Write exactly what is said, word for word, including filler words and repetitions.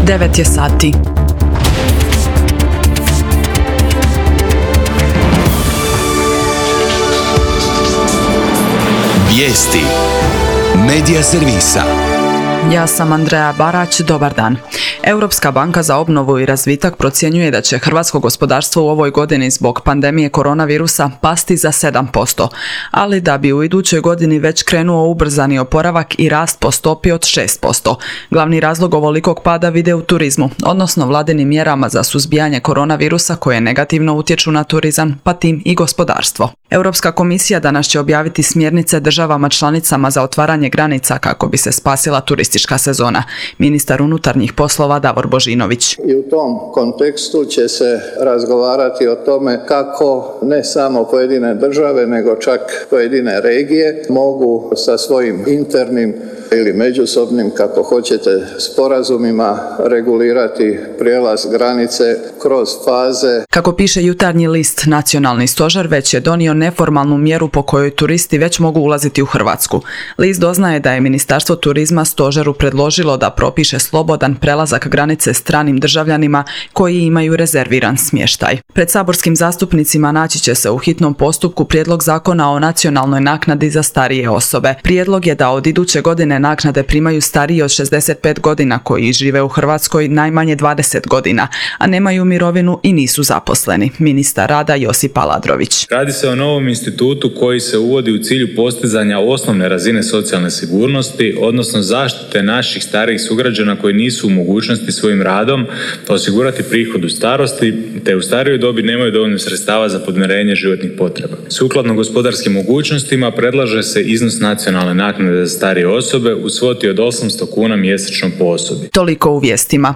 devet je sati. Vijesti Medija servisa. Ja sam Andreja Barać, dobar dan. Europska banka za obnovu i razvitak procjenjuje da će hrvatsko gospodarstvo u ovoj godini zbog pandemije koronavirusa pasti za sedam posto, ali da bi u idućoj godini već krenuo ubrzani oporavak i rast po stopi od šest posto. Glavni razlog ovolikog pada vide u turizmu, odnosno vladinim mjerama za suzbijanje koronavirusa koje negativno utječu na turizam, pa tim i gospodarstvo. Europska komisija danas će objaviti smjernice državama članicama za otvaranje granica kako bi se spasila turistička sezona. Ministar unutarnjih poslova Davor Božinović. I u tom kontekstu će se razgovarati o tome kako ne samo pojedine države, nego čak pojedine regije mogu sa svojim internim ili međusobnim, kako hoćete, sporazumima regulirati prijelaz granice kroz faze. Kako piše Jutarnji list, Nacionalni stožer već je donio neformalnu mjeru po kojoj turisti već mogu ulaziti u Hrvatsku. List doznaje da je Ministarstvo turizma stožeru predložilo da propiše slobodan prelazak granice stranim državljanima koji imaju rezerviran smještaj. Pred saborskim zastupnicima naći će se u hitnom postupku prijedlog zakona o nacionalnoj naknadi za starije osobe. Prijedlog je da od iduće godine naknade primaju stariji od šezdeset pet godina koji žive u Hrvatskoj najmanje dvadeset godina, a nemaju mirovinu i nisu zaposleni. Ministar rada Josip Aladrović. Radi se o novom institutu koji se uvodi u cilju postizanja osnovne razine socijalne sigurnosti, odnosno zaštite naših starijih sugrađana koji nisu u mogućnosti svojim radom osigurati prihod u starosti, te u starijoj dobi nemaju dovoljno sredstava za podmirenje životnih potreba. Sukladno gospodarskim mogućnostima predlaže se iznos nacionalne naknade za starije osobe u svoti od osamsto kuna mjesečno po osobi. Toliko u vijestima.